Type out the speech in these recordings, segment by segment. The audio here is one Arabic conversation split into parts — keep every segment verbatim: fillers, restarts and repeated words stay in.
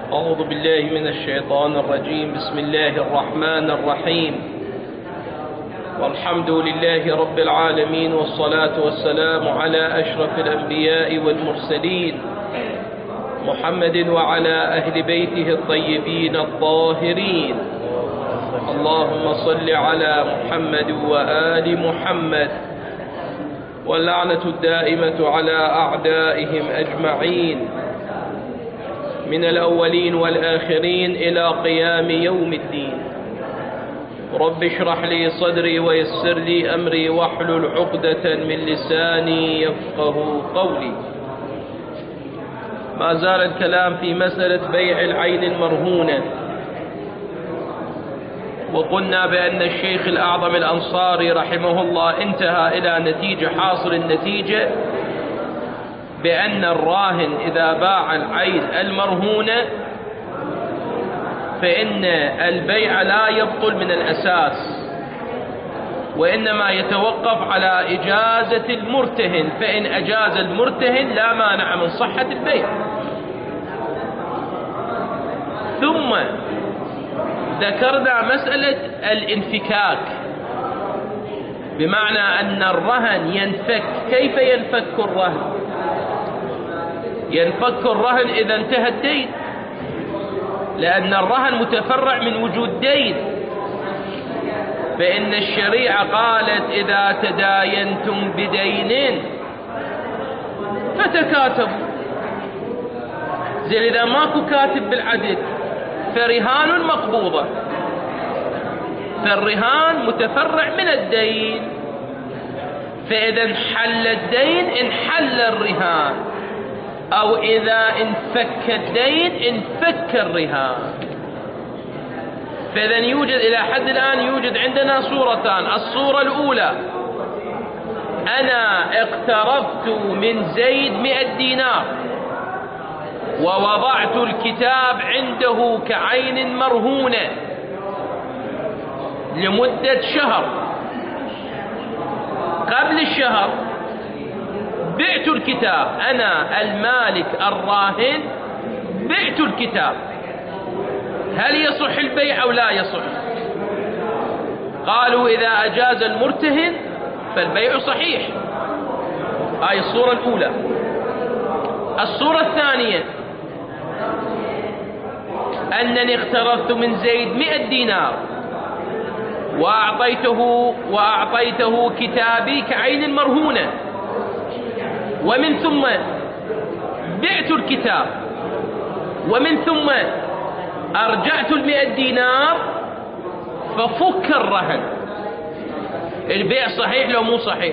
أعوذ بالله من الشيطان الرجيم. بسم الله الرحمن الرحيم، والحمد لله رب العالمين، والصلاة والسلام على أشرف الأنبياء والمرسلين محمد وعلى أهل بيته الطيبين الطاهرين. اللهم صل على محمد وآل محمد، واللعنة الدائمة على أعدائهم أجمعين من الأولين والآخرين إلى قيام يوم الدين. رب اشرح لي صدري ويسر لي أمري واحلل عقدة من لساني يفقه قولي. ما زال الكلام في مسألة بيع العين المرهونة، وقلنا بأن الشيخ الأعظم الأنصاري رحمه الله انتهى إلى نتيجة حاصل النتيجة بأن الراهن إذا باع العين المرهونة فإن البيع لا يبطل من الأساس، وإنما يتوقف على إجازة المرتهن، فإن أجاز المرتهن لا مانع من صحة البيع. ثم ذكرنا مسألة الانفكاك، بمعنى أن الرهن ينفك. كيف ينفك الرهن؟ ينفك الرهن إذا انتهى الدين، لأن الرهن متفرع من وجود دين، فإن الشريعة قالت إذا تداينتم بدين فتكاتبوا. زي إذا ماكو كاتب بالعدل فرهان مقبوضة، فالرهان متفرع من الدين، فإذا انحل الدين انحل الرهان، أو إذا انفك الدين انفك الرهان. فإذا يوجد إلى حد الآن يوجد عندنا صورتان. الصورة الأولى، أنا اقترضت من زيد مئة دينار ووضعت الكتاب عنده كعين مرهونة لمدة شهر. قبل الشهر بعت الكتاب، أنا المالك الراهن بعت الكتاب، هل يصح البيع أو لا يصح؟ قالوا إذا أجاز المرتهن فالبيع صحيح. هاي الصورة الأولى. الصورة الثانية، أنني اقترضت من زيد مئة دينار وأعطيته وأعطيته كتابي كعين مرهونة، ومن ثم بعت الكتاب، ومن ثم أرجعت المئة دينار ففك الرهن. البيع صحيح لو مو صحيح؟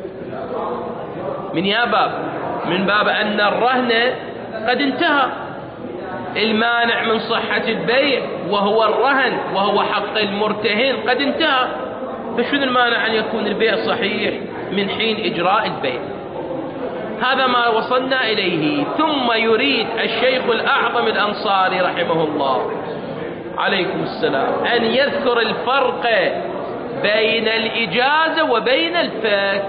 من يا باب؟ من باب أن الرهن قد انتهى. المانع من صحة البيع وهو الرهن وهو حق المرتهن قد انتهى، فشنو المانع أن يكون البيع صحيح من حين إجراء البيع؟ هذا ما وصلنا إليه. ثم يريد الشيخ الأعظم الأنصاري رحمه الله عليكم السلام أن يذكر الفرق بين الإجازة وبين الفك.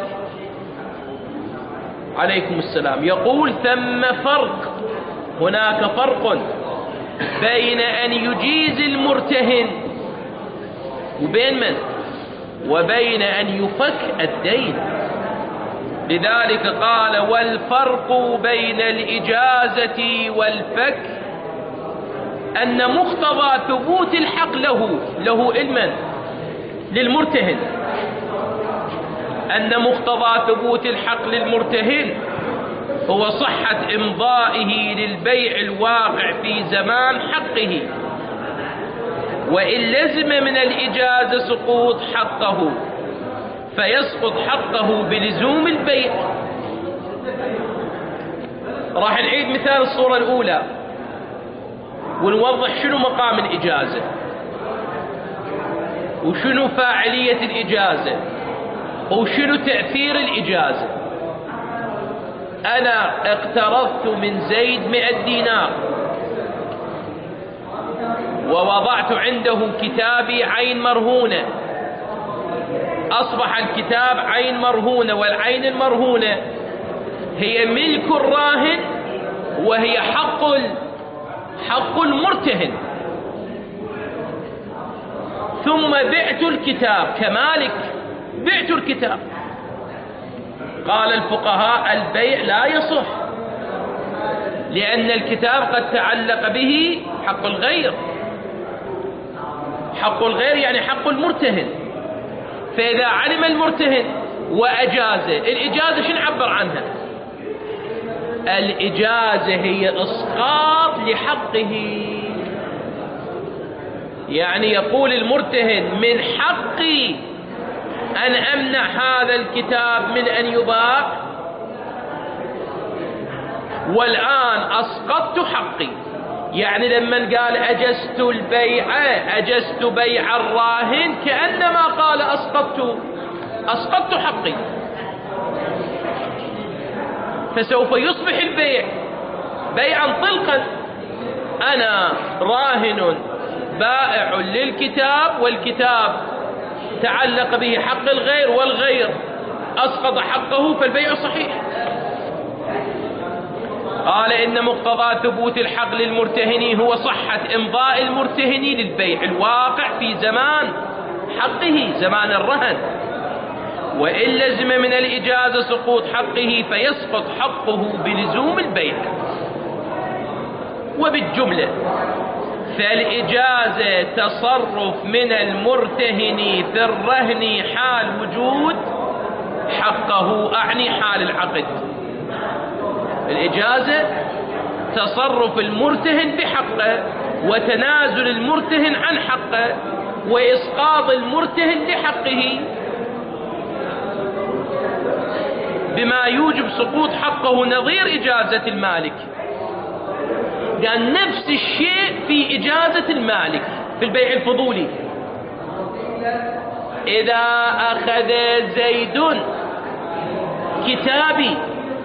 عليكم السلام. يقول ثم فرق، هناك فرق بين أن يجيز المرتهن وبين من؟ وبين أن يفك الدين. لذلك قال والفرق بين الإجازة والفك أن مقتضى ثبوت الحق له له علما للمرتهن، أن مقتضى ثبوت الحق للمرتهن هو صحة إمضائه للبيع الواقع في زمان حقه، وإن لزم من الإجازة سقوط حقه فيسقط حقه بلزوم البيع. راح نعيد مثال الصورة الأولى ونوضح شنو مقام الإجازة وشنو فاعلية الإجازة وشنو تأثير الإجازة. أنا اقترضت من زيد مئة دينار ووضعت عنده كتابي عين مرهونة، أصبح الكتاب عين مرهونة، والعين المرهونة هي ملك الراهن وهي حق حق المرتهن. ثم بعت الكتاب كمالك، بعت الكتاب. قال الفقهاء البيع لا يصح، لأن الكتاب قد تعلق به حق الغير. حق الغير يعني حق المرتهن. فإذا علم المرتهن وأجازه، الإجازة شنو نعبر عنها؟ الإجازة هي إسقاط لحقه. يعني يقول المرتهن من حقي أن أمنع هذا الكتاب من أن يباع، والآن أسقطت حقي. يعني لما قال أجزت البيع، أجزت بيع الراهن، كأنما قال أسقطت أسقطت حقي. فسوف يصبح البيع بيعا طلقا. أنا راهن بائع للكتاب، والكتاب تعلق به حق الغير، والغير أسقط حقه، فالبيع صحيح. قال إن مقتضى ثبوت الحق للمرتهن هو صحة إمضاء المرتهن للبيع الواقع في زمان حقه، زمان الرهن. وإن لزم من الإجازة سقوط حقه فيسقط حقه بلزوم البيع. وبالجملة فالإجازة تصرف من المرتهن في الرهن حال وجود حقه، أعني حال العقد. الإجازة تصرف المرتهن بحقه، وتنازل المرتهن عن حقه، وإسقاط المرتهن لحقه بما يوجب سقوط حقه، نظير إجازة المالك. قال نفس الشيء في إجازة المالك في البيع الفضولي. إذا أخذ زيد كتابي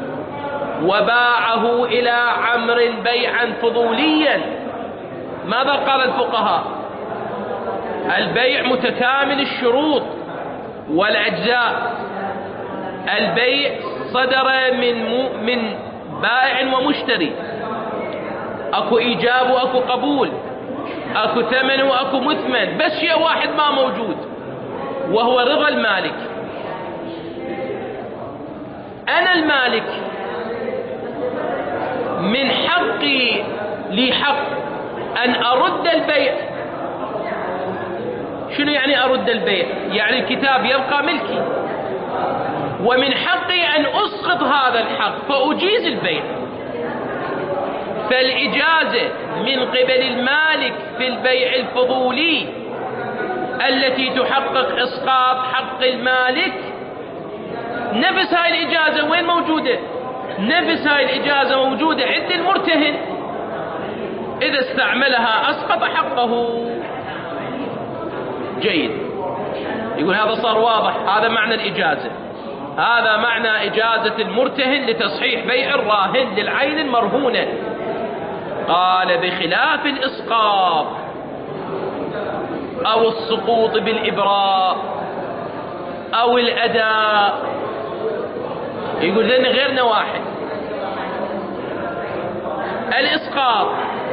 وباعه إلى عمرو بيعا فضوليا، ماذا قال الفقهاء؟ البيع متكامل الشروط والأجزاء. البيع صدر من من بائع ومشتري، اكو ايجاب واكو قبول، اكو ثمن واكو مثمن، بس شيء واحد ما موجود وهو رضا المالك. انا المالك من حقي لي حق ان ارد البيع. شنو يعني ارد البيع؟ يعني الكتاب يبقى ملكي، ومن حقي أن أسقط هذا الحق فأجيز البيع. فالإجازة من قبل المالك في البيع الفضولي التي تحقق إسقاط حق المالك، نفس هاي الإجازة وين موجودة؟ نفس هاي الإجازة موجودة عند المرتهن، إذا استعملها أسقط حقه. جيد. يقول هذا صار واضح، هذا معنى الإجازة. هذا معنى إجازة المرتهن لتصحيح بيع الراهن للعين المرهونة. قال بخلاف الإسقاط أو السقوط بالإبراء أو الأداء. يقول لأن غيرنا واحد. الإسقاط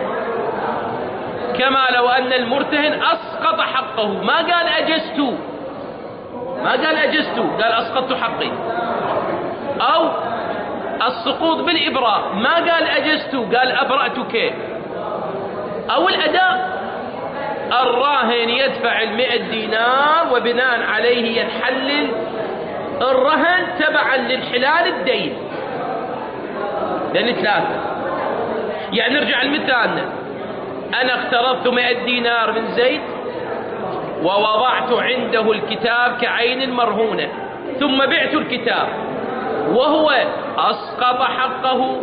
كما لو أن المرتهن أسقط حقه، ما قال أجزت، ما قال أجزت، قال أسقطت حقي. أو السقوط بالإبراء، ما قال أجزت، قال أبرأتك. أو الأداء، الراهن يدفع المئة دينار وبناء عليه ينحلل الرهن تبعا للحلال الدين، لأن ثلاثة. يعني نرجع لمثالنا، أنا اقترضت مئة دينار من زيد ووضعت عنده الكتاب كعين مرهونة، ثم بعت الكتاب وهو أسقط حقه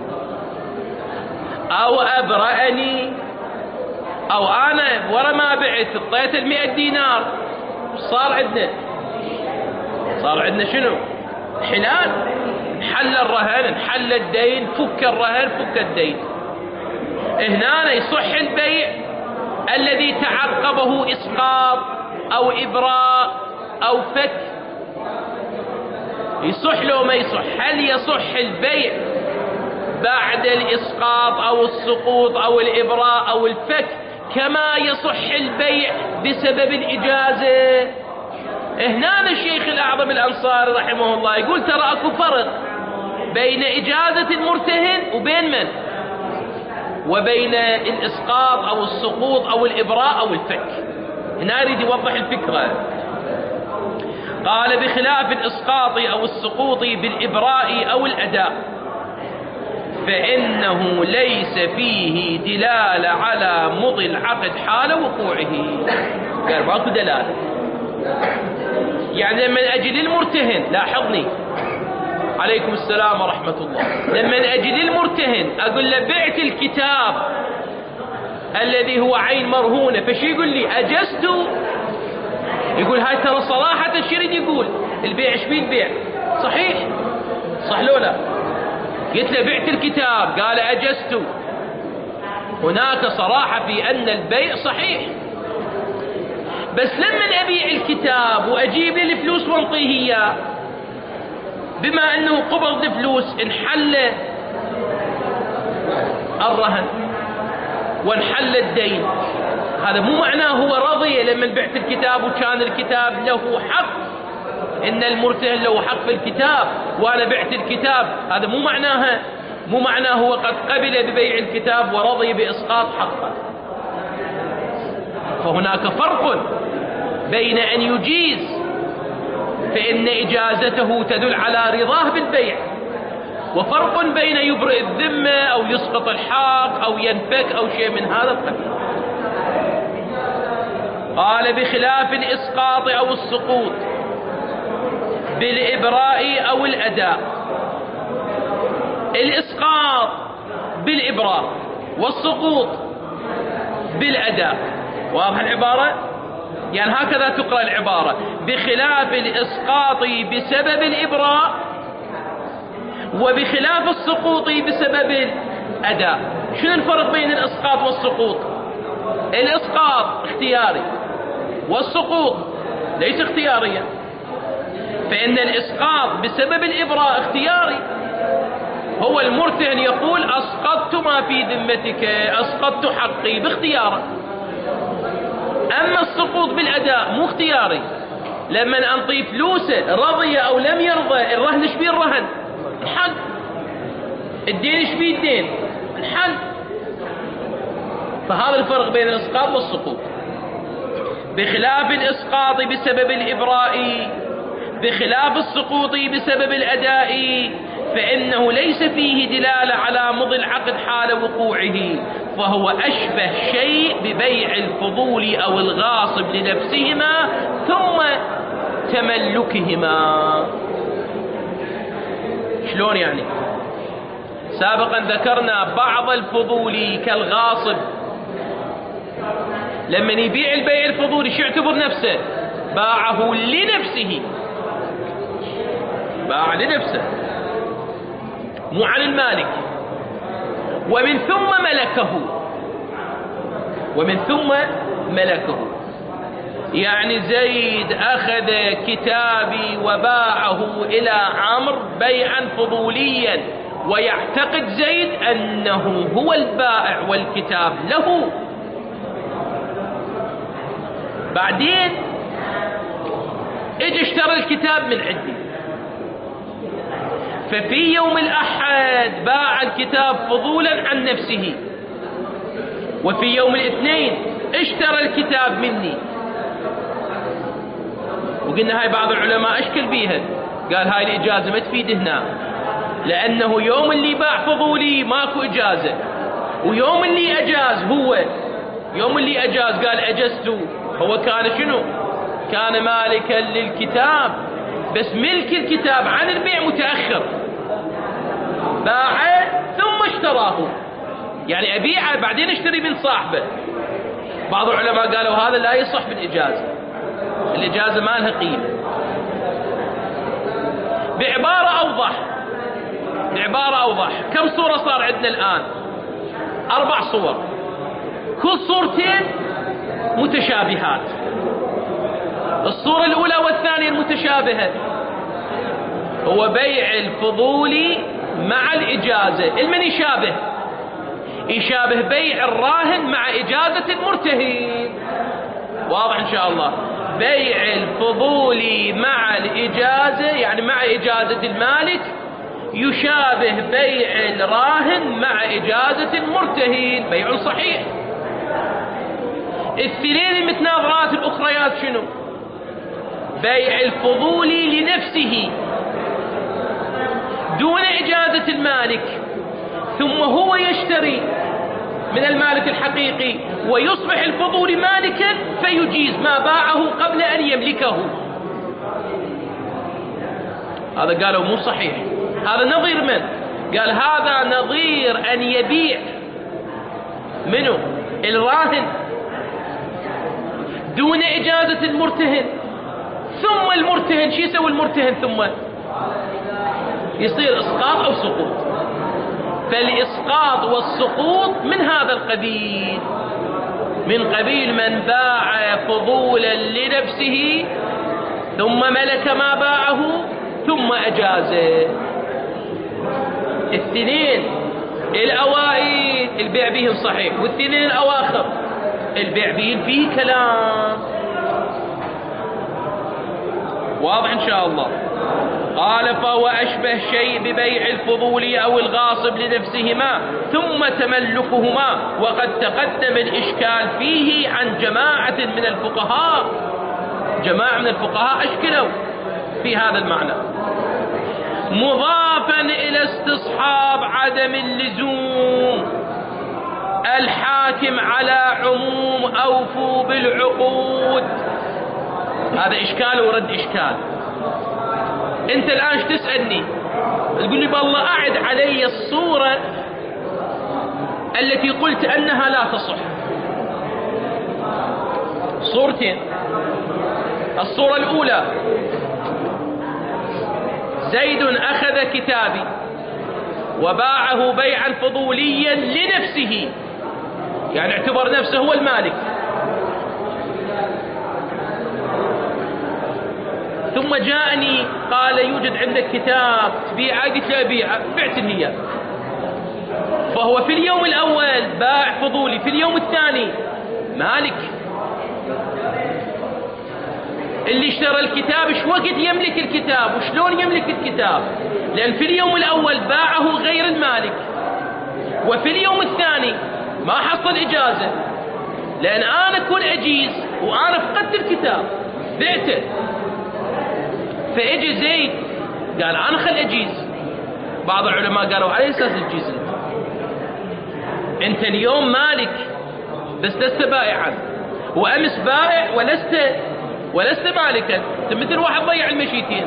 أو أبرأني، أو أنا ورا ما بعت اعطيت المئة دينار، صار عندنا صار عندنا شنو؟ حلال. حل الرهن، حل الدين، فك الرهن، فك الدين. هنا يصح البيع الذي تعقبه إسقاط أو إبراء أو فك. يصح لو ما يصح؟ هل يصح البيع بعد الإسقاط أو السقوط أو الإبراء أو الفك، كما يصح البيع بسبب الإجازة. هنا الشيخ الأعظم الأنصاري رحمه الله يقول ترى أكو فرق بين إجازة المرتهن وبين من؟ وبين الإسقاط أو السقوط أو الإبراء أو الفك. هنا يريد يوضح الفكرة. قال بخلاف الإسقاط أو السقوط بالإبراء أو الأداء فإنه ليس فيه دلالة على مضي العقد حال وقوعه. قال ماكو دلالة. يعني لما أجي للمرتهن، لاحظني عليكم السلام ورحمة الله، لما أجي للمرتهن أقول له بعت الكتاب الذي هو عين مرهونة، فشي يقول لي أجزت؟ يقول هاي ترى صراحة الشريد يقول البيع ايش فيه البيع صحيح صح لو لا؟ قلت له بعت الكتاب قال أجزت. هناك صراحة في أن البيع صحيح. بس لما أبيع الكتاب وأجيب لي الفلوس وانطيه إياه، بما أنه قبض فلوس انحل الرهن وانحل الدين، هذا مو معناه هو رضي لما بعت الكتاب وكان الكتاب له حق، إن المرتهن له حق في الكتاب وأنا بعت الكتاب، هذا مو معناها مو معناه هو قد قبل ببيع الكتاب ورضي بإسقاط حقه. فهناك فرق بين أن يجيز فإن إجازته تدل على رضاه بالبيع، وفرق بين يبرئ الذمة أو يسقط الحق أو ينفك أو شيء من هذا القبيل. قال بخلاف الإسقاط أو السقوط بالإبراء أو الأداء. الإسقاط بالإبراء والسقوط بالأداء. واضح العبارة؟ يعني هكذا تقرأ العبارة: بخلاف الإسقاط بسبب الإبراء وبخلاف السقوط بسبب الأداء. شنو الفرق بين الإسقاط والسقوط؟ الإسقاط اختياري والسقوط ليس اختياريا. فإن الإسقاط بسبب الإبراء اختياري، هو المرتهن يقول أسقطت ما في ذمتك، أسقطت حقي باختياره. أما السقوط بالأداء مو اختياري، لما أنطي فلوسه رضي أو لم يرضى، الرهن ايش بيه الرهن؟ الحل. الدين ايش بيه الدين؟ الحل. فهذا الفرق بين الإسقاط والسقوط. بخلاف الإسقاط بسبب الإبراء بخلاف السقوط بسبب الأداء فإنه ليس فيه دلالة على مضي العقد حال وقوعه، فهو أشبه شيء ببيع الفضول أو الغاصب لنفسهما ثم تملكهما. شلون يعني؟ سابقا ذكرنا بعض الفضول كالغاصب لما يبيع البيع الفضولي شو يعتبر نفسه؟ باعه لنفسه، باع لنفسه مو عن المالك، ومن ثم ملكه ومن ثم ملكه. يعني زيد أخذ كتابي وباعه إلى عمرو بيعا فضوليا، ويعتقد زيد أنه هو البائع والكتاب له. بعدين اجي اشترى الكتاب من عندي، ففي يوم الأحد باع الكتاب فضولا عن نفسه، وفي يوم الاثنين اشترى الكتاب مني. وقلنا هاي بعض العلماء اشكل بيها، قال هاي الإجازة ما تفيد هنا، لأنه يوم اللي باع فضولي ماكو إجازة، ويوم اللي أجاز هو يوم اللي أجاز قال أجزت، هو كان شنو؟ كان مالكا للكتاب، بس ملك الكتاب عن البيع متأخر، باعه ثم اشتراه، يعني أبيعه بعدين اشتري من صاحبه. بعض العلماء قالوا هذا لا يصح بالإجازة، الإجازة ما لها قيمة. بعبارة أوضح بعبارة أوضح كم صورة صار عندنا الآن؟ أربع صور، كل صورتين متشابهات. الصورة الأولى والثانية المتشابهة هو بيع الفضولي مع الإجازة. المن يشابه؟ يشابه بيع الراهن مع إجازة المرتهن. واضح إن شاء الله؟ بيع الفضولي مع الإجازة، يعني مع إجازة المالك، يشابه بيع الراهن مع إجازة المرتهن، بيع صحيح. الاثنين المتناظرات الأخريات شنو؟ بيع الفضولي لنفسه دون إجازة المالك، ثم هو يشتري من المالك الحقيقي ويصبح الفضولي مالكا فيجيز ما باعه قبل أن يملكه. هذا قالوا مو صحيح. هذا نظير من؟ قال هذا نظير أن يبيع منه الراهن دون إجازة المرتهن، ثم المرتهن شو يسوي المرتهن؟ ثم يصير إسقاط أو سقوط. فالإسقاط والسقوط من هذا القبيل، من قبيل من باع فضولا لنفسه ثم ملك ما باعه ثم أجازه. الاثنين الأوائل البيع بهم صحيح، والاثنين الأواخر البيع بهم فيه كلام. واضح إن شاء الله؟ قال فهو أشبه شيء ببيع الفضول أو الغاصب لنفسهما ثم تملكهما، وقد تقدم الإشكال فيه عن جماعة من الفقهاء. جماعة من الفقهاء أشكلوا في هذا المعنى، مضافا إلى استصحاب عدم اللزوم الحاكم على عموم أوفوا بالعقود. هذا إشكال ورد إشكال. أنت الآن ايش تسألني؟ تقول لي بالله أعد علي الصورة التي قلت أنها لا تصح. صورتين. الصورة الأولى زيد أخذ كتابي وباعه بيعا فضوليا لنفسه، يعني اعتبر نفسه هو المالك، ثم جاءني قال يوجد عندك كتاب تبيعه، قلت له أبيعه، بعت هي. فهو في اليوم الأول باع فضولي، في اليوم الثاني مالك. اللي اشترى الكتاب ايش وقت يملك الكتاب وشلون يملك الكتاب؟ لأن في اليوم الأول باعه غير المالك، وفي اليوم الثاني ما حصل إجازة، لأن أنا كنت أجيز وأنا فقدت الكتاب بعته. فإجي زيد قال أنا خل أجيز. بعض العلماء قالوا على أساس الجيز انت انت اليوم مالك بس لست بائعا، وأمس بائع ولست ولست مالكا، مثل واحد ضيع المشيتين.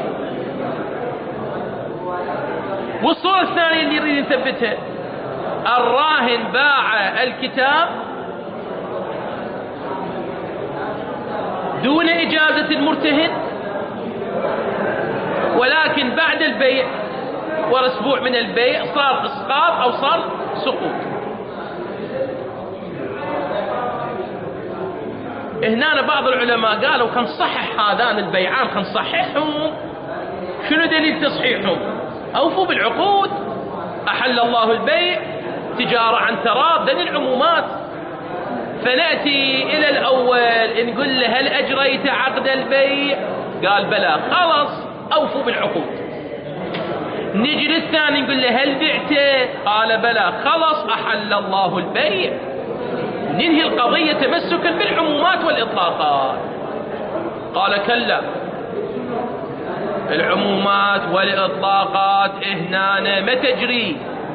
والصورة الثانية اللي يريد نثبتها، الراهن باع الكتاب دون إجازة المرتهن، ولكن بعد البيع وأسبوع من البيع صار إسقاط أو صار سقوط. هنا بعض العلماء قالوا كان صحح هذان البيعان، كان صححهم. شنو دليل تصحيحهم؟ أوفوا بالعقود، أحل الله البيع، تجارة عن تراض، دليل العمومات. فنأتي إلى الأول نقول له هل أجريت عقد البيع؟ قال بلى، خلاص أوفوا بالعقود. نجي للثاني نقول له هل بعته؟ قال بلى، خلاص أحل الله البيع. ننهي القضية تمسكا بالعمومات والإطلاقات. قال كلا، العمومات والإطلاقات هنا ما تجري.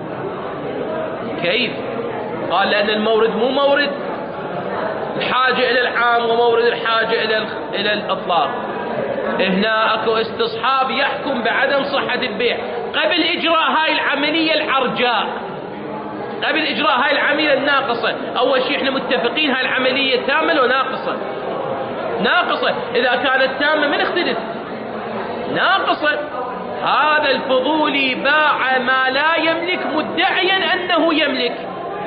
كيف؟ قال لأن المورد مو مورد الحاجة إلى العام ومورد الحاجة إلى إلى الإطلاق. هنا أكو استصحاب يحكم بعدم صحة البيع قبل إجراء هاي العملية العرجاء، قبل إجراء هاي العملية الناقصة. أول شيء إحنا متفقين هاي العملية تامة ولا ناقصة؟ ناقصة. إذا كانت تامة من اختلف؟ ناقصة. هذا الفضولي باع ما لا يملك مدعيا أنه يملك،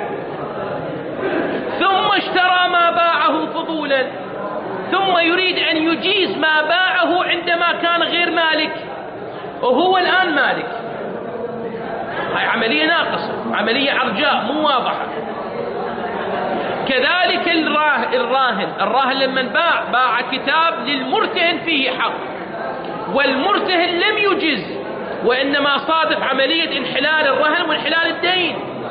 ثم اشترى ما باعه فضولا، ثم يريد أن يجيز ما باعه عندما كان غير مالك، وهو الآن مالك. هاي عملية ناقصة، عملية عرجاء مو واضحة. كذلك الراهن الراهن لما باع باع كتاب للمرتهن فيه حق، والمرتهن لم يجز، وإنما صادف عملية انحلال الرهن وانحلال الدين،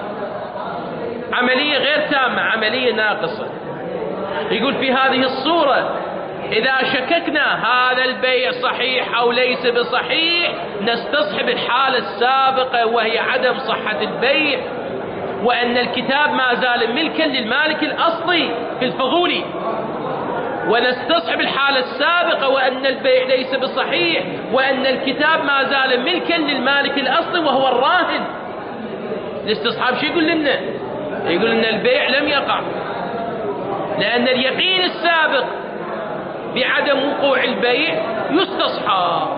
عملية غير تامة، عملية ناقصة. يقول في هذه الصورة إذا شككنا هذا البيع صحيح أو ليس بصحيح نستصحب الحالة السابقة وهي عدم صحة البيع، وأن الكتاب ما زال ملكا للمالك الأصلي في الفضولي، ونستصحب الحالة السابقة وأن البيع ليس بصحيح، وأن الكتاب ما زال ملكا للمالك الأصلي وهو الراهن. الاستصحاب شو يقول لنا؟ يقول لنا البيع لم يقع، لأن اليقين السابق بعدم وقوع البيع يستصحب،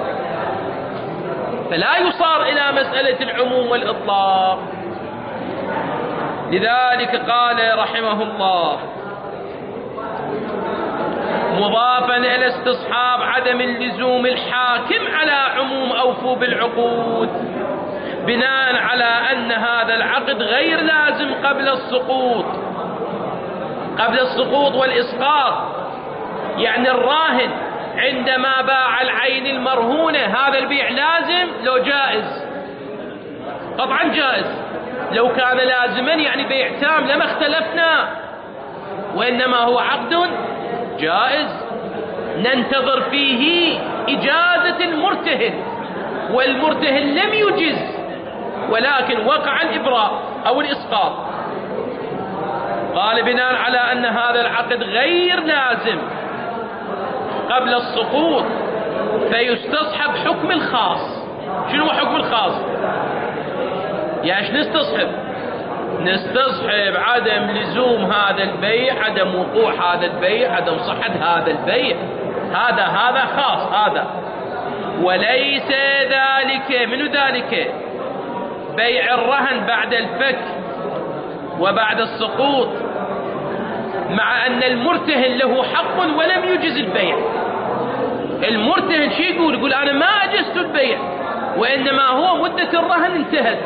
فلا يصار إلى مسألة العموم والإطلاق. لذلك قال رحمه الله مضافا إلى استصحاب عدم اللزوم الحاكم على عموم أوفوا بالعقود، بناء على أن هذا العقد غير لازم قبل السقوط قبل السقوط والإسقاط. يعني الراهن عندما باع العين المرهونة هذا البيع لازم لو جائز؟ طبعا جائز. لو كان لازما يعني بيع تام لما اختلفنا، وإنما هو عقد جائز ننتظر فيه إجازة المرتهن، والمرتهن لم يجز ولكن وقع الإبراء أو الإسقاط. قال بناء على أن هذا العقد غير لازم قبل السقوط فيستصحب حكم الخاص. شنو هو حكم الخاص؟ يعني نستصحب نستصحب عدم لزوم هذا البيع، عدم وقوع هذا البيع، عدم صحة هذا البيع، هذا هذا خاص هذا. وليس ذلك من ذلك بيع الرهن بعد الفك وبعد السقوط، مع أن المرتهن له حق ولم يجز البيع. المرتهن شو يقول؟ يقول أنا ما أجزت البيع، وإنما هو مدة الرهن انتهت،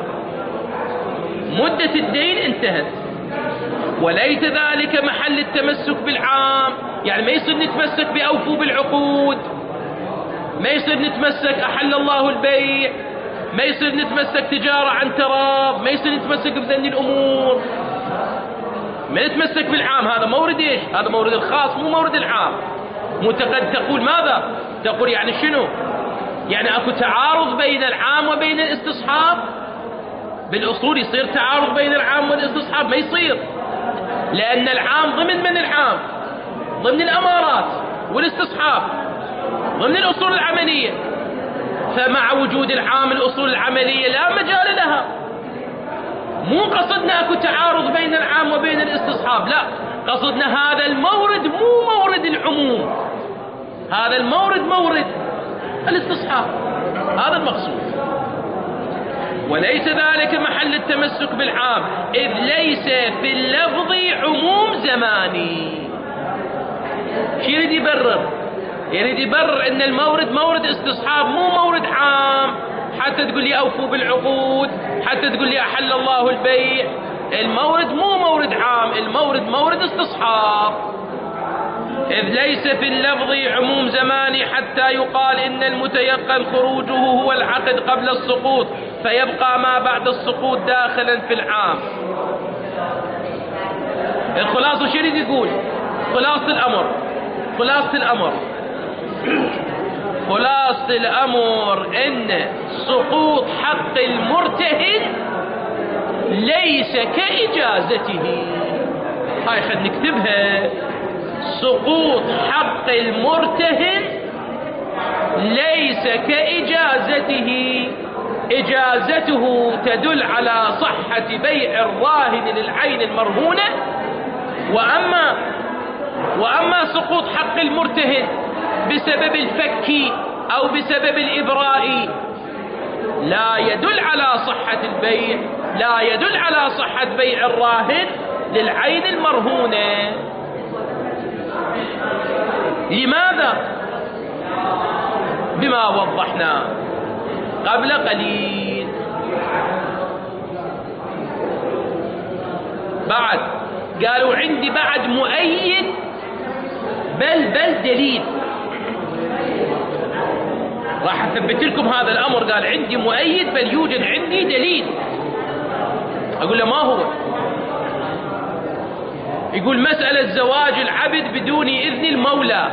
مدة الدين انتهت. وليس ذلك محل التمسك بالعام، يعني ما يصير نتمسك بأوفوا بالعقود، ما يصير نتمسك أحل الله البيع، ما يصير نتمسك تجارة عن تراب، ما يصير نتمسك بذني الأمور، ما نتمسك بالعام. هذا مورد إيش؟ هذا مورد الخاص مو مورد العام. قد تقول ماذا؟ تقول يعني شنو؟ يعني أكو تعارض بين العام وبين الاستصحاب؟ بالأصول يصير تعارض بين العام والاستصحاب؟ ما يصير، لأن العام ضمن من العام؟ ضمن الأمارات، والاستصحاب ضمن الأصول العملية. فمع وجود العام الأصول العملية لا مجال لها. مو قصدنا أكو تعارض بين العام وبين الاستصحاب، لا، قصدنا هذا المورد مو مورد العموم، هذا المورد مورد الاستصحاب، هذا المقصود. وليس ذلك محل التمسك بالعام، إذ ليس في اللفظ عموم زماني. شو يريد يبرر؟ يريد يبرر ان المورد مورد استصحاب مو مورد عام، حتى تقول لي أوفوا بالعقود، حتى تقول لي أحل الله البيع. المورد مو مورد عام، المورد مورد استصحاب. إذ ليس في اللفظ عموم زماني حتى يقال إن المتيقن خروجه هو العقد قبل السقوط، فيبقى ما بعد السقوط داخلا في العام. الخلاصة شو يريد يقول؟ خلاصة الأمر خلاصة الأمر خلاصة الأمر إن سقوط حق المرتهن ليس كإجازته. هاي خد نكتبها، سقوط حق المرتهن ليس كإجازته. إجازته تدل على صحة بيع الراهن للعين المرهونة، وأما وأما سقوط حق المرتهن بسبب الفك أو بسبب الإبراء لا يدل على صحة البيع، لا يدل على صحة بيع الراهن للعين المرهونة. لماذا؟ بما وضحنا قبل قليل. بعد قالوا عندي بعد مؤيد بل بل دليل. راح أثبت لكم هذا الأمر. قال عندي مؤيد بل يوجد عندي دليل. أقول له ما هو؟ يقول مسألة زواج العبد بدون إذن المولى،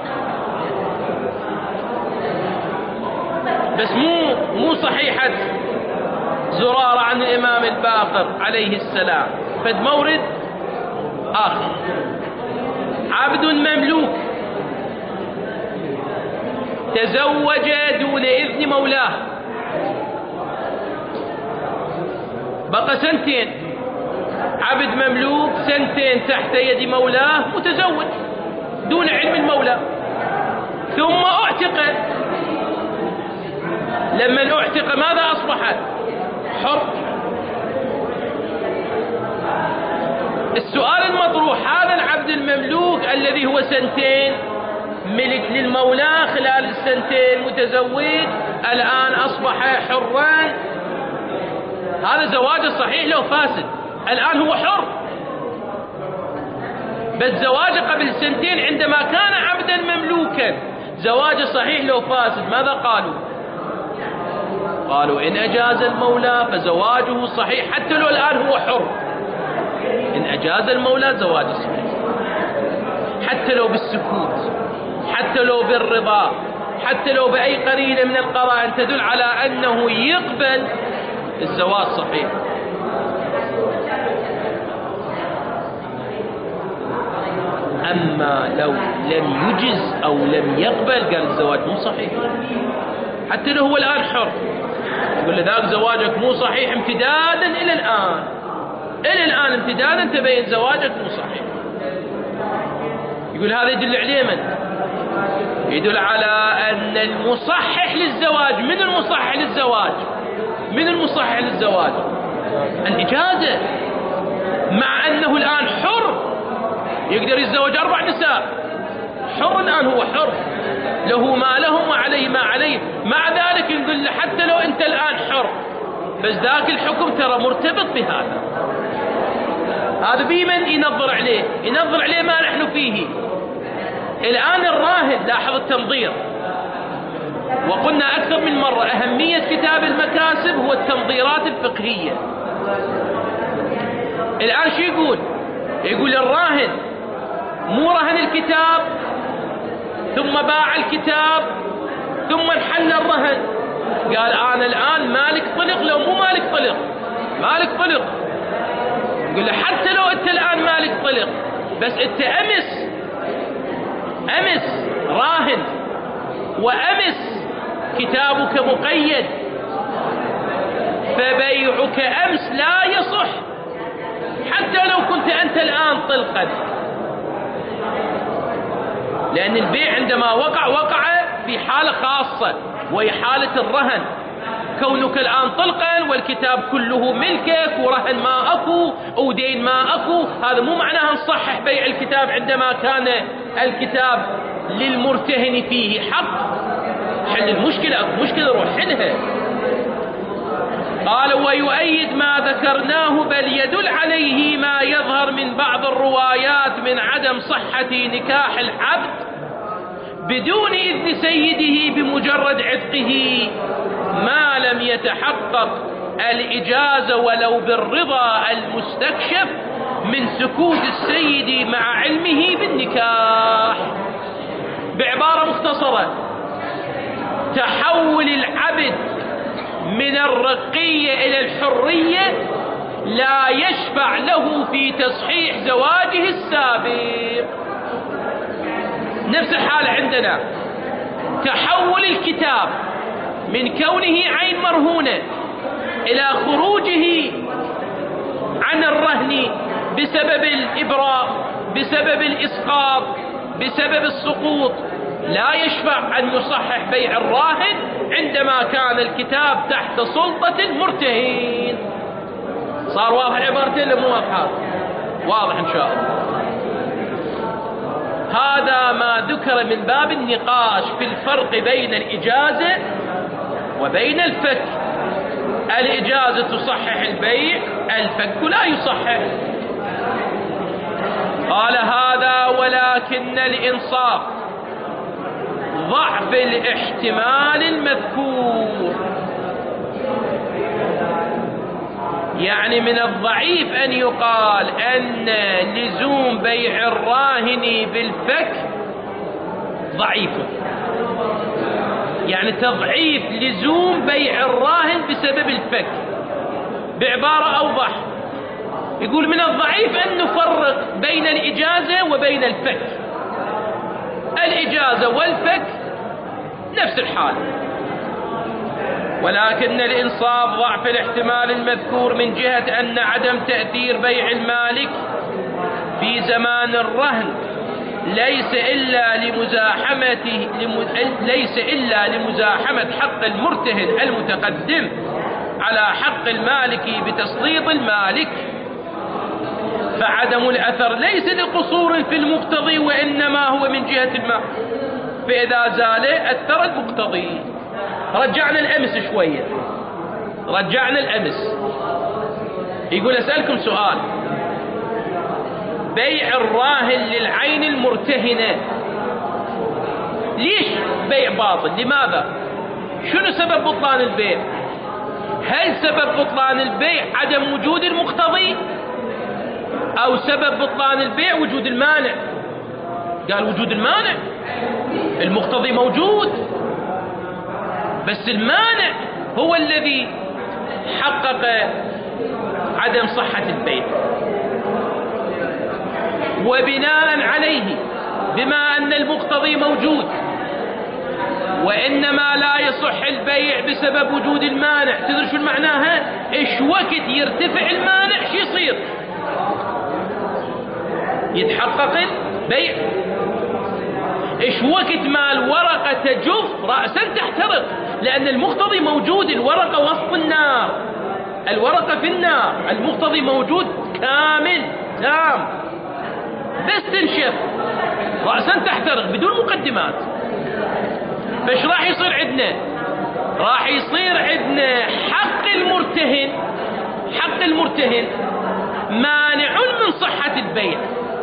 بس مو مو صحيحة زرارة عن الإمام الباقر عليه السلام، فد مورد آخر. عبد مملوك تزوج دون إذن مولاه، بقى سنتين، عبد مملوك سنتين تحت يد مولاه متزوج دون علم المولى، ثم اعتق. لما اعتق ماذا أصبح؟ حر. السؤال المطروح، هذا العبد المملوك الذي هو سنتين ملك للمولى، خلال السنتين متزوج، الآن أصبح حرا، هذا زواج صحيح لو فاسد؟ الآن هو حر. بس زواجه قبل سنتين عندما كان عبدا مملوكا زواجه صحيح لو فاسد. ماذا قالوا؟ قالوا إن أجاز المولى فزواجه صحيح حتى لو الآن هو حر. إن أجاز المولى زواجه صحيح حتى لو بالسكوت، حتى لو بالرضا، حتى لو بأي قرينة من القرائن تدل على أنه يقبل الزواج صحيح. أما لو لم يجز أو لم يقبل قال الزواج مو صحيح حتى لو هو الآن حر. يقول له ذاك زواجك مو صحيح امتدادا إلى الآن، إلى الآن امتدادا تبين زواجك مو صحيح. يقول هذا يدل عليه من؟ يدل على أن المصحح للزواج، من المصحح للزواج؟ من المصحح للزواج؟ الإجازة، مع أنه الآن حر يقدر يتزوج أربع نساء، حر الآن، هو حر، له ما له وعليه ما عليه. مع ذلك نقول له حتى لو أنت الآن حر بس ذاك الحكم ترى مرتبط بهذا. هذا بمن ينظر عليه؟ ينظر عليه ما نحن فيه الآن. الراهن، لاحظ التنظير، وقلنا أكثر من مرة أهمية كتاب المكاسب هو التنظيرات الفقهية. الآن شو يقول؟ يقول الراهن مو رهن الكتاب ثم باع الكتاب ثم انحل الرهن. قال أنا الآن مالك طلق، لو مو مالك طلق، مالك طلق. يقول له حتى لو أنت الآن مالك طلق بس أنت أمس أمس راهن، وأمس كتابك مقيد، فبيعك أمس لا يصح حتى لو كنت أنت الآن طلقا، لأن البيع عندما وقع وقع في حالة خاصة وهي حالة الرهن. كونك الآن طلقا والكتاب كله ملكك ورهن ما أكو ودين ما أكو، هذا مو معناها نصحح بيع الكتاب عندما كان الكتاب للمرتهن فيه حق. حل المشكلة، أكو مشكلة روح حلها. قال ويؤيد ما ذكرناه بل يدل عليه ما يظهر من بعض الروايات من عدم صحة نكاح العبد بدون إذن سيده بمجرد عتقه ما لم يتحقق الإجازة ولو بالرضا المستكشف من سكوت السيد مع علمه بالنكاح. بعبارة مختصرة، تحول العبد من الرقية إلى الحرية لا يشفع له في تصحيح زواجه السابق. نفس الحالة عندنا، تحول الكتاب من كونه عين مرهونة إلى خروجه عن الرهن بسبب الإبراء، بسبب الإسقاط، بسبب السقوط، لا يشفع أن يصحح بيع الراهن عندما كان الكتاب تحت سلطة المرتهن. صار واضح عبارتين ولا مو واضحة؟ واضح إن شاء الله. هذا ما ذكر من باب النقاش في الفرق بين الإجازة وبين الفك. الإجازة تصحح البيع، الفك لا يصحح. قال هذا ولكن الإنصاف ضعف الاحتمال المذكور. يعني من الضعيف أن يقال أن لزوم بيع الراهن بالفك ضعيف، يعني تضعيف لزوم بيع الراهن بسبب الفك. بعبارة أوضح يقول من الضعيف أن نفرق بين الإجازة وبين الفك. الإجازة والفك نفس الحال، ولكن الإنصاف ضعف الاحتمال المذكور من جهة أن عدم تأثير بيع المالك في زمان الرهن ليس إلا لمزاحمته ليس إلا لمزاحمة حق المرتهن المتقدم على حق المالك بتسليط المالك، فعدم الأثر ليس لقصور في المقتضي وإنما هو من جهة المال، فإذا زال أثر المقتضي. رجعنا الأمس شوية، رجعنا الأمس. يقول أسألكم سؤال: بيع الراهن للعين المرتهنة ليش بيع باطل؟ لماذا؟ شنو سبب بطلان البيع؟ هل سبب بطلان البيع عدم وجود المقتضي، أو سبب بطلان البيع وجود المانع؟ قال وجود المانع. المقتضي موجود، بس المانع هو الذي حقق عدم صحة البيع. وبناء عليه بما أن المقتضي موجود وإنما لا يصح البيع بسبب وجود المانع، تدري شو معناها؟ إيش وقت يرتفع المانع شو يصير؟ يتحقق البيع. إيش وقت ما الورقة تجف رأسا تحترق، لأن المقتضي موجود. الورقة وسط النار، الورقة في النار، المقتضي موجود كامل تام، بس تنشف رأسا تحترق بدون مقدمات. فايش راح يصير عندنا؟ راح يصير عندنا حق المرتهن، حق المرتهن مانع من صحة البيع.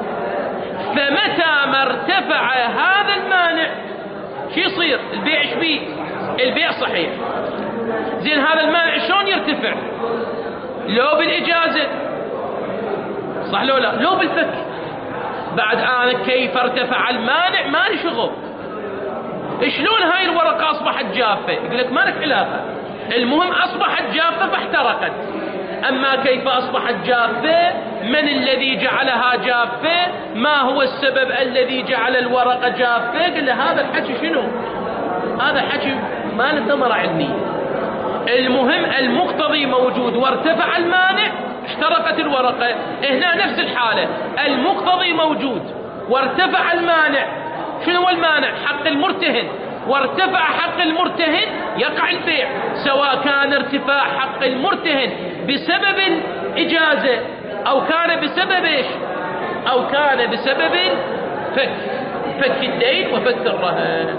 فمتى ما ارتفع هذا المانع شو يصير؟ البيع ايش بيه؟ البيع صحيح. زين هذا المانع شلون يرتفع؟ لو بالإجازة، صح لو لا؟ لو بالفك. بعد أنا كيف ارتفع المانع ما لي شغل. شلون هاي الورقة أصبحت جافة؟ يقول لك ما لك علاقة، المهم أصبحت جافة فاحترقت. أما كيف أصبحت جافة؟ من الذي جعلها جافة؟ ما هو السبب الذي جعل الورقة جافة؟ قال له هذا الحكي شنو؟ هذا الحكي ما له ثمرة علمية. المهم المقتضي موجود وارتفع المانع احترقت الورقة. هنا نفس الحالة، المقتضي موجود وارتفع المانع. شنو هو المانع؟ حق المرتهن. وارتفع حق المرتهن يقع البيع، سواء كان ارتفاع حق المرتهن بسبب الإجازة أو كان بسبب إيش؟ أو كان بسبب فك فك الدين وفك الرهن.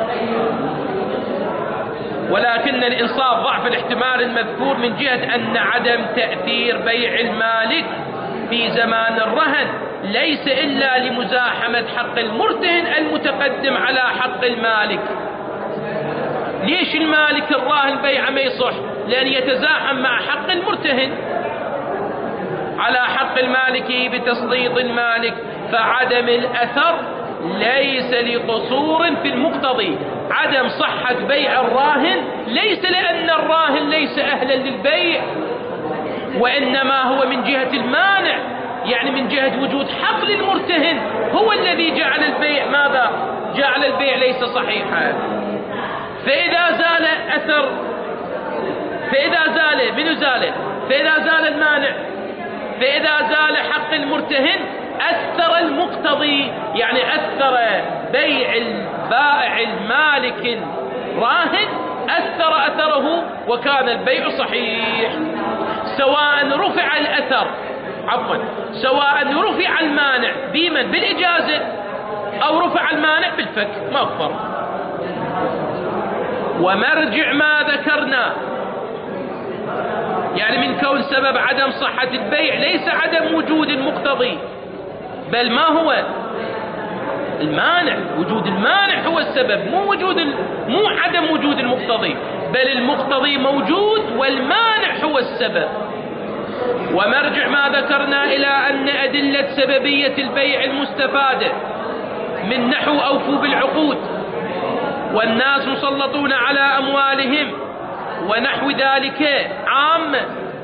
ولكن الإنصاف ضعف الاحتمال المذكور من جهة أن عدم تأثير بيع المالك في زمان الرهن ليس إلا لمزاحمة حق المرتهن المتقدم على حق المالك. ليش المالك الراهن بيعه ما يصح؟ لأن يتزاحم مع حق المرتهن على حق المالك بتسليط المالك. فعدم الأثر ليس لقصور في المقتضي. عدم صحة بيع الراهن ليس لأن الراهن ليس أهلا للبيع، وإنما هو من جهة المانع، يعني من جهة وجود حق للمرتهن هو الذي جعل البيع ماذا؟ جعل البيع ليس صحيحا. فإذا زال أثر، فإذا زال منو زال؟ فإذا زال المانع، فإذا زال حق المرتهن أثر المقتضي، يعني أثر بيع البائع المالك الراهن، أثر أثره وكان البيع صحيح. سواء رفع الأثر عفوا سواء رفع المانع بمن؟ بالإجازة، أو رفع المانع بالفك، ما فرق. ومرجع ما ذكرنا يعني من كون سبب عدم صحة البيع ليس عدم وجود المقتضي، بل ما هو المانع. وجود المانع هو السبب، مو وجود ال... مو عدم وجود المقتضي، بل المقتضي موجود والمانع هو السبب. ومرجع ما ذكرنا إلى أن أدلة سببية البيع المستفادة من نحو أوفوا بالعقود والناس مسلطون على أموالهم ونحو ذلك عامة.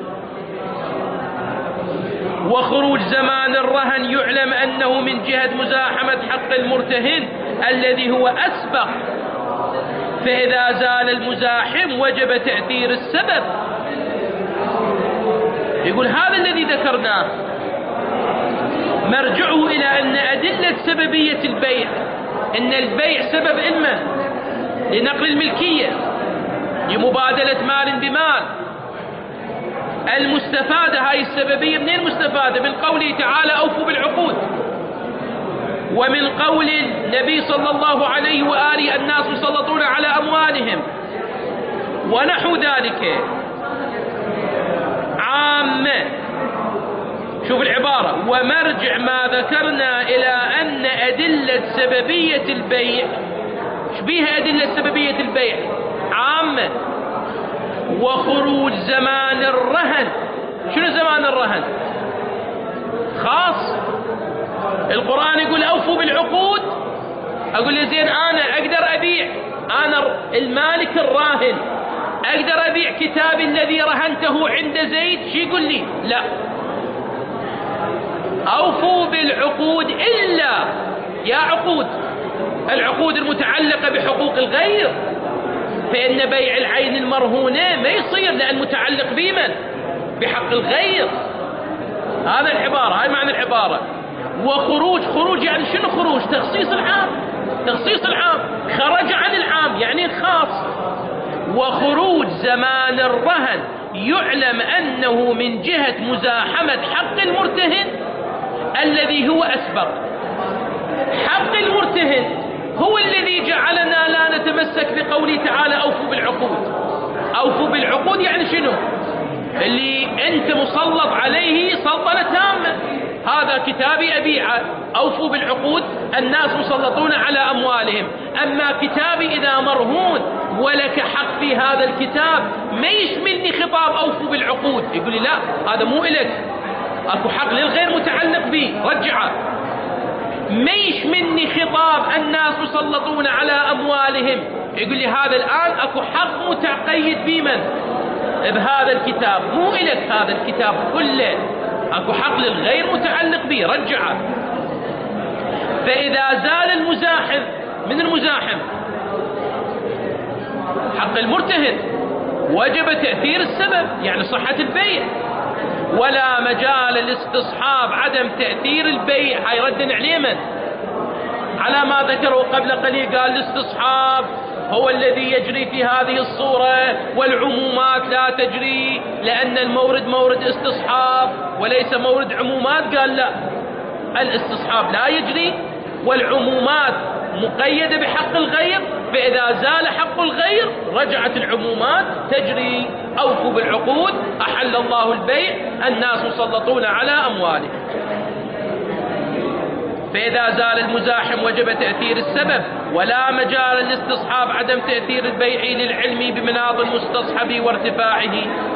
وخروج زمان الرهن يعلم أنه من جهة مزاحمة حق المرتهن الذي هو أسبق، فإذا زال المزاحم وجب تأثير السبب. يقول هذا الذي ذكرناه مرجعه إلى أن أدلة سببية البيع، أن البيع سبب إما لنقل الملكية لمبادلة مال بمال. المستفادة هاي السببية منين مستفادة؟ من قوله تعالى أوفوا بالعقود، ومن قول النبي صلى الله عليه وآله الناس مسلطون على أموالهم ونحو ذلك عامة. شوف العبارة، ومرجع ما ذكرنا إلى أن أدلة سببية البيع، شبيها أدلة سببية البيع عامة. وخروج زمان الرهن، شنو زمان الرهن؟ خاص. القرآن يقول أوفوا بالعقود، أقول له زين أنا أقدر أبيع، أنا المالك الراهن أقدر أبيع كتابي الذي رهنته عند زيد، شو يقول لي؟ لا، أوفوا بالعقود إلا يا عقود العقود المتعلقة بحقوق الغير، فإن بيع العين المرهونة ما يصير لأن متعلق بمن؟ بحق الغير. هذا العبارة، هاي معنى العبارة. وخروج، خروج يعني شنو خروج؟ تخصيص العام، تخصيص العام، خرج عن العام يعني الخاص. وخروج زمان الرهن يعلم أنه من جهة مزاحمة حق المرتهن الذي هو أسبق. حق المرتهن هو الذي جعلنا لا نتمسك بقوله تعالى أوفوا بالعقود. أوفوا بالعقود يعني شنو؟ اللي أنت مسلط عليه سلطنة تامة، هذا كتابي أبيعه، أوفوا بالعقود، الناس مسلطون على أموالهم. أما كتابي إذا مرهون ولك حق في هذا الكتاب ما يشملني خطاب أوفوا بالعقود. يقول لي لا، هذا مو إلك، أكو حق للغير متعلق به، رجعه. ما يشملني خطاب الناس مسلطون على أموالهم، يقول لي هذا الآن أكو حق متقيد بمن؟ بهذا الكتاب، مو إلك هذا الكتاب كله، أكو حق للغير متعلق به، رجعه. فإذا زال المزاحم، من المزاحم؟ حق المرتهن، وجب تأثير السبب يعني صحة البيع. ولا مجال لاستصحاب عدم تأثير البيع، هاي رد عليه من؟ على ما ذكره قبل قليل، قال الاستصحاب هو الذي يجري في هذه الصورة والعمومات لا تجري لأن المورد مورد استصحاب وليس مورد عمومات. قال لا، الاستصحاب لا يجري والعمومات مقيدة بحق الغير، فإذا زال حق الغير رجعت العمومات تجري. أوفوا بالعقود، أحل الله البيع، الناس مسلطون على أموالهم. فإذا زال المزاحم وجب تأثير السبب، ولا مجال لاستصحاب عدم تأثير البيع للعلم بمناط المستصحب وارتفاعه.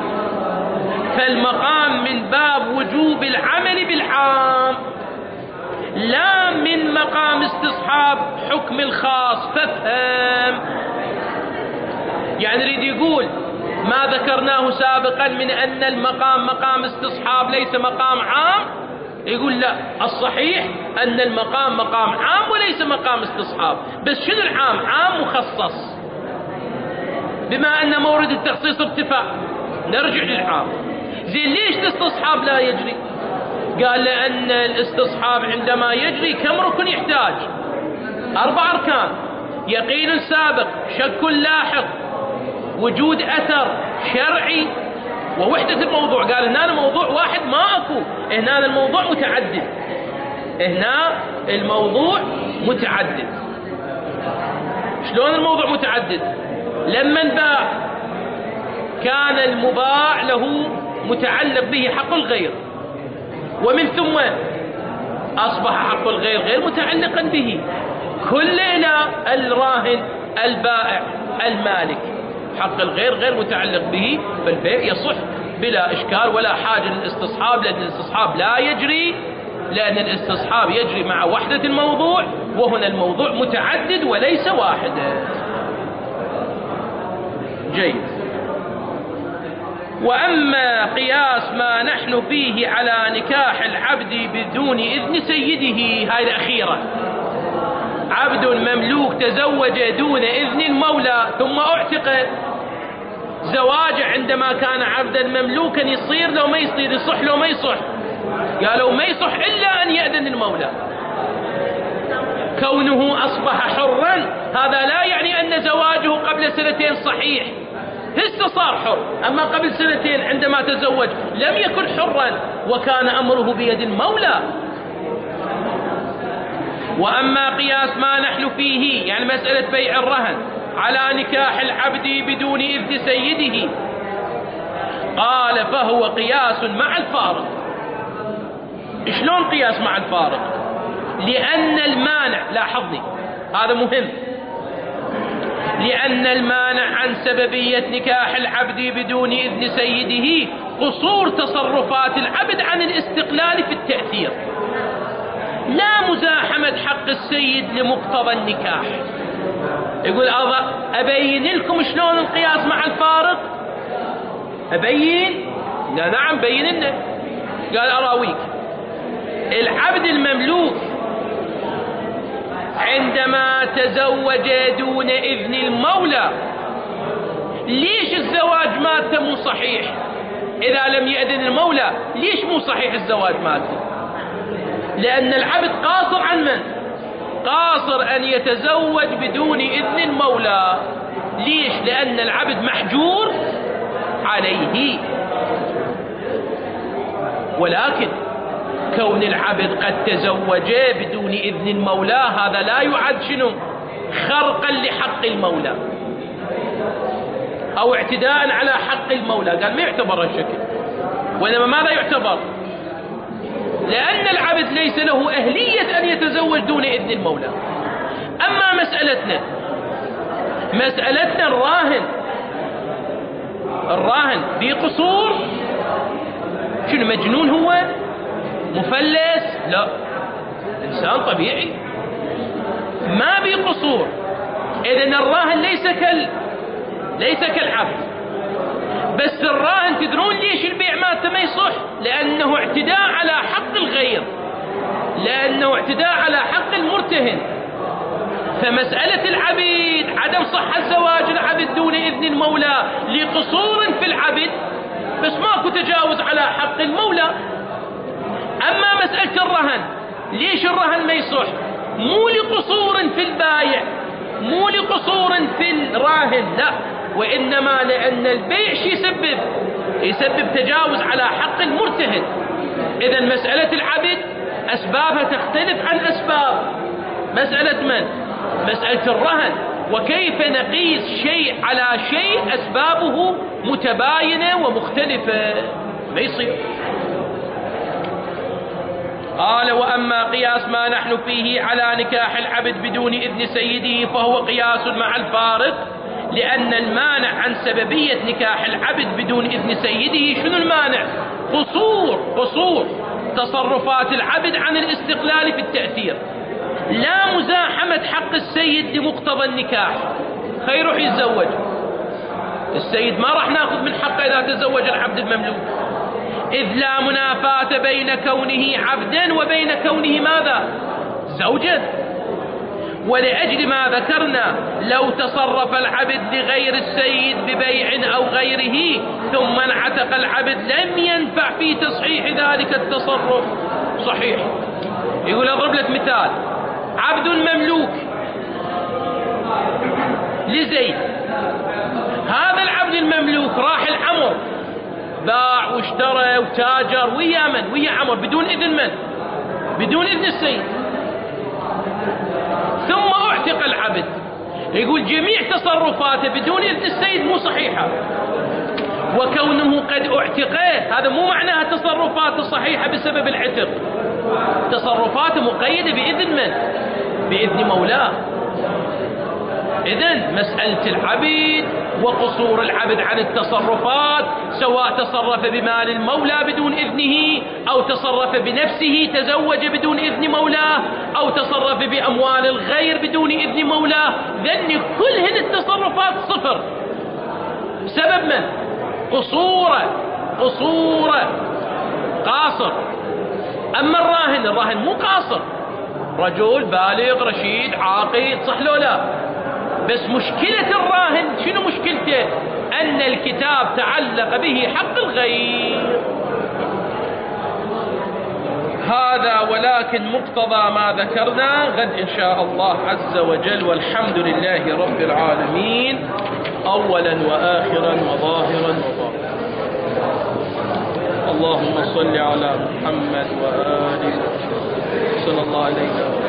فالمقام من باب وجوب العمل بالعام لا من مقام استصحاب حكم الخاص. فافهم، يعني يريد يقول ما ذكرناه سابقا من أن المقام مقام استصحاب ليس مقام عام، يقول لا، الصحيح أن المقام مقام عام وليس مقام استصحاب. بس شنو العام؟ عام مخصص، بما أن مورد التخصيص ارتفاع نرجع للعام. زين ليش الاستصحاب لا يجري؟ قال لأن الاستصحاب عندما يجري كم ركن يحتاج؟ أربع أركان: يقين سابق، شك لاحق، وجود أثر شرعي، ووحدة الموضوع. قال هنا الموضوع واحد ما أكو، هنا الموضوع متعدد، هنا الموضوع متعدد. شلون الموضوع متعدد؟ لما باع كان المباع له متعلق به حق الغير، ومن ثم أصبح حق الغير غير متعلقا به. كلنا الراهن البائع المالك حق الغير غير متعلق به، فالبيع يصح بلا إشكال ولا حاجة للاستصحاب، لأن الاستصحاب لا يجري، لأن الاستصحاب يجري مع وحدة الموضوع، وهنا الموضوع متعدد وليس واحدا. جيد. وأما قياس ما نحن فيه على نكاح العبد بدون إذن سيده، هاي الأخيرة، عبد مملوك تزوج دون إذن المولى ثم اعتق. زواجه عندما كان عبدا مملوكا يصير لو ما يصير، يصح لو ما يصح؟ قالوا ما يصح إلا أن يأذن المولى. كونه أصبح حرا هذا لا يعني أن زواجه قبل سنتين صحيح، هسه صار حر، أما قبل سنتين عندما تزوج لم يكن حرا وكان أمره بيد المولى. وأما قياس ما نحن فيه، يعني مسألة بيع الرهن على نكاح العبد بدون إذن سيده، قال فهو قياس مع الفارق. شلون قياس مع الفارق؟ لأن المانع، لاحظني هذا مهم، لأن المانع عن سببية نكاح العبد بدون إذن سيده قصور تصرفات العبد عن الاستقلال في التأثير، لا مزاحمة حق السيد لمقتضى النكاح. يقول أبين لكم شلون القياس مع الفارق؟ أبين؟ لا نعم بين لنا. قال أراويك. العبد المملوك عندما تزوج دون إذن المولى، ليش الزواج مالته مو صحيح؟ إذا لم يأذن المولى ليش مو صحيح الزواج مالته؟ لأن العبد قاصر عن من؟ قاصر أن يتزوج بدون إذن المولى. ليش؟ لأن العبد محجور عليه. ولكن كون العبد قد تزوج بدون إذن المولى هذا لا يعد شنو؟ خرقا لحق المولى أو اعتداء على حق المولى. قال ما يعتبر هالشكل، وإنما ماذا يعتبر؟ لأن العبد ليس له أهلية أن يتزوج دون إذن المولى. أما مسألتنا مسألتنا الراهن، الراهن بقصور، شنو مجنون هو؟ مفلس؟ لا، إنسان طبيعي ما بقصور. إذن الراهن ليس كال ليس كالعبد. بس الراهن تدرون ليش البيع مالته ما يصح؟ لأنه اعتداء على حق الغير، لأنه اعتداء على حق المرتهن. فمسألة العبيد عدم صحة زواج العبد دون إذن المولى لقصور في العبد، بس ماكو تجاوز على حق المولى. أما مسألة الرهن، ليش الرهن ما يصح؟ مو لقصور في البايع، مو لقصور في الراهن، لا، وإنما لأن البيع شي يسبب يسبب تجاوز على حق المرتهن. إذن مسألة العبد أسبابها تختلف عن أسباب مسألة من؟ مسألة الرهن. وكيف نقيس شيء على شيء أسبابه متباينة ومختلفة؟ ما يصير. قال وأما قياس ما نحن فيه على نكاح العبد بدون إذن سيده فهو قياس مع الفارق، لأن المانع عن سببية نكاح العبد بدون إذن سيده شنو المانع؟ قصور قصور تصرفات العبد عن الاستقلال في التأثير، لا مزاحمة حق السيد لمقتضى النكاح. خير يتزوج السيد ما راح ناخذ من حقه إذا تزوج العبد المملوك، إذ لا منافاة بين كونه عبدا وبين كونه ماذا؟ زوجا. ولأجل ما ذكرنا لو تصرف العبد لغير السيد ببيع أو غيره ثم انعتق العبد لم ينفع في تصحيح ذلك التصرف. صحيح. يقول أضرب لك مثال، عبد مملوك لزيد، هذا العبد المملوك راح العمر باع واشترى وتاجر ويا من؟ ويا عمر بدون إذن من؟ بدون إذن السيد. ثم اعتق العبد، يقول جميع تصرفاته بدون إذن السيد مو صحيحة. وكونه قد اعتقه هذا مو معناها تصرفاته صحيحة بسبب العتق، تصرفاته مقيدة بإذن من؟ بإذن مولاه. إذن مسألة العبد وقصور العبد عن التصرفات، سواء تصرف بمال المولى بدون إذنه، أو تصرف بنفسه تزوج بدون إذن مولاه، أو تصرف بأموال الغير بدون إذن مولاه، ذن كلهن التصرفات صفر. سبب من؟ قصوره قصوره قاصر. أما الراهن، الراهن مو قاصر، رجل بالغ رشيد عاقل، صح لو لا؟ بس مشكلة الراهن شنو مشكلته؟ أن الكتاب تعلق به حق الغير. هذا ولكن مقتضى ما ذكرنا غد إن شاء الله عز وجل، والحمد لله رب العالمين أولا وآخرا وظاهرا وباطنا. اللهم صل على محمد وآله صلى الله عليه وسلم.